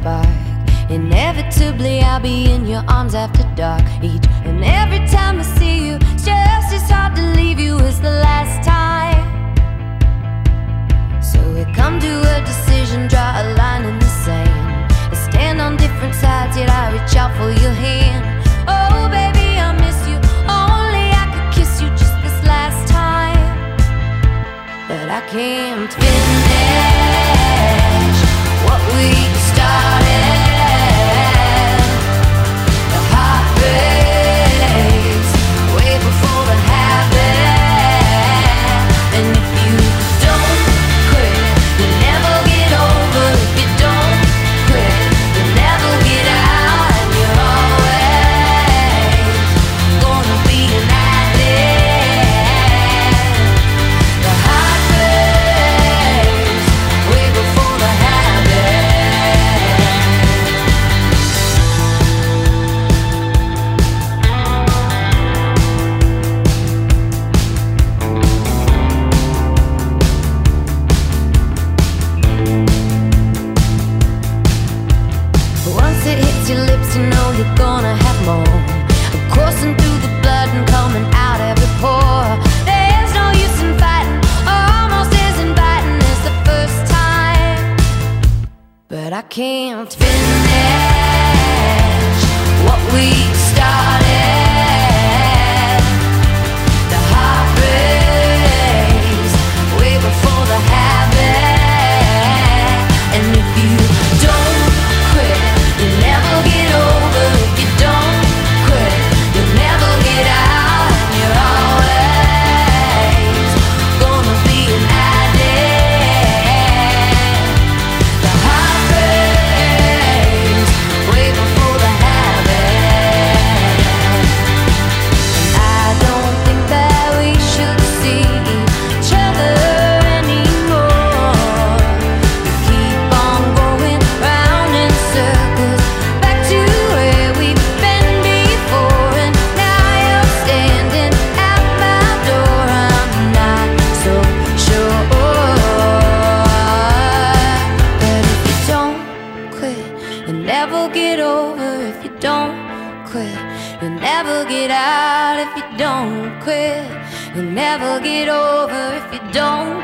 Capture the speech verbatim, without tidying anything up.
spark. Inevitably I'll be in your arms after dark. Each and every time I see you, it's just as hard to leave you as the last time. So we come to a decision, draw a line in the sand. I stand on different sides, yet I reach out for your hand. Oh baby, I miss you, only I could kiss you just this last time. But I can't finish what we started. The heart breaks way before the habit. And if you don't quit, you'll never get over. If you don't quit, you'll never get out. And you're always gonna be an addict. The heart breaks way before the habit. Once it hits your lips, you know you're gonna have more. I'm coursing through the blood and coming out every pore. There's no use in fighting, almost as inviting as the first time. But I can't finish what we started. The heart breaks way before the habit. And if you don't quit, you'll never get over. If you don't quit, you'll never get out. And you're always gonna be an addict. The heart breaks way before the habit. And I don't think that we should see each other anymore. We keep on going round in circles, back to where we've been before. And now you're standing at my door. I'm not so sure. But if you don't quit, you'll never get over. If you don't quit, you'll never get out. If you don't quit, you'll never get over. If you don't